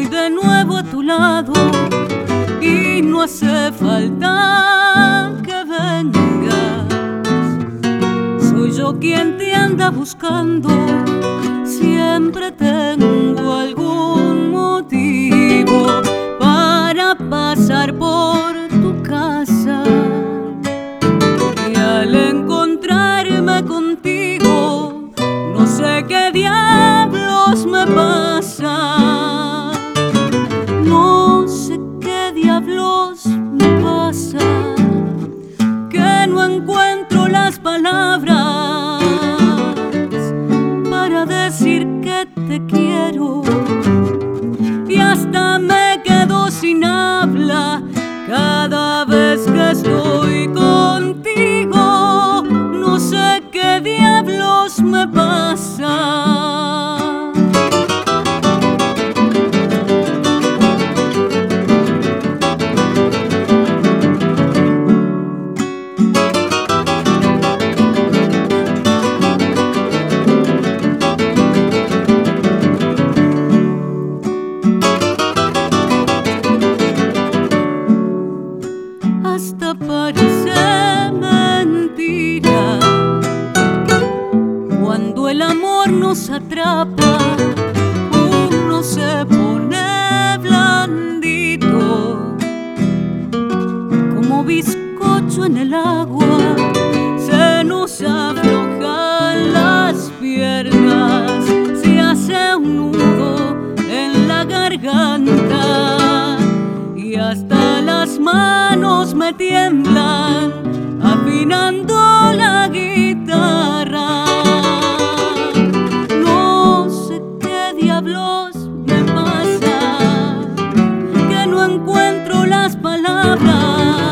de nuevo a tu lado y no hace falta que vengas. Soy yo quien te anda buscando, siempre tengo algún motivo para pasar por tu casa. Y al encontrarme contigo, no sé qué diablos me pasa. No sé qué diablos me pasa, que no encuentro las palabras para decir que te quiero. Y hasta me quedo sin habla cada vez que estoy contigo. No sé qué diablos me pasa. Hasta parece mentira cuando el amor nos atrapa, uno se pone blandito como bizcocho en el agua. Se nos aflojan las piernas, se hace un nudo en la garganta y hasta las manos me tiemblan afinando la guitarra. No sé qué diablos me pasa, que no encuentro las palabras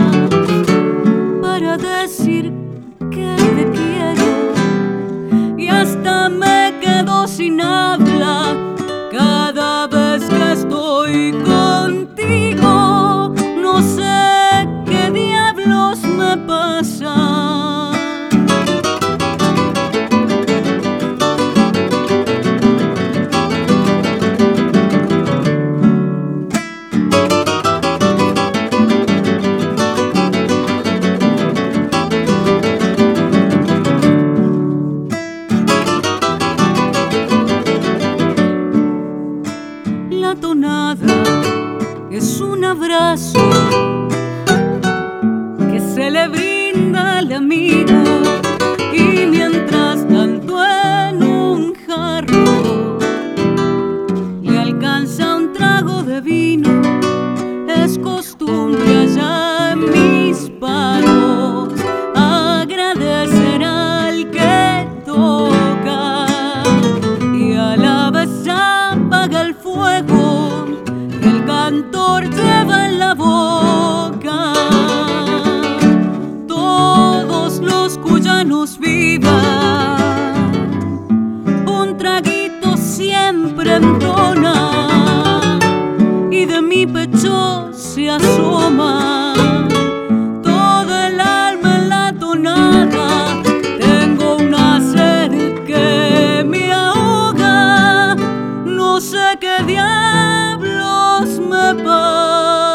para decir que te quiero. Y hasta me quedo sin habla cada vez que estoy contigo. No sé qué diablos me pasa. La tonada es un abrazo que se le brinda al amigo, y mientras tanto en un jarro le alcanza un trago de vino. Es costumbre allá en mis palos agradecer al que toca y a la vez apaga el fuego que el cantor lleva en la boca. Todos los cuyanos vivan, un traguito siempre entona y de mi pecho se asoma todo el alma en la tonada. Tengo una sed que me ahoga, no sé qué diablos me pasa.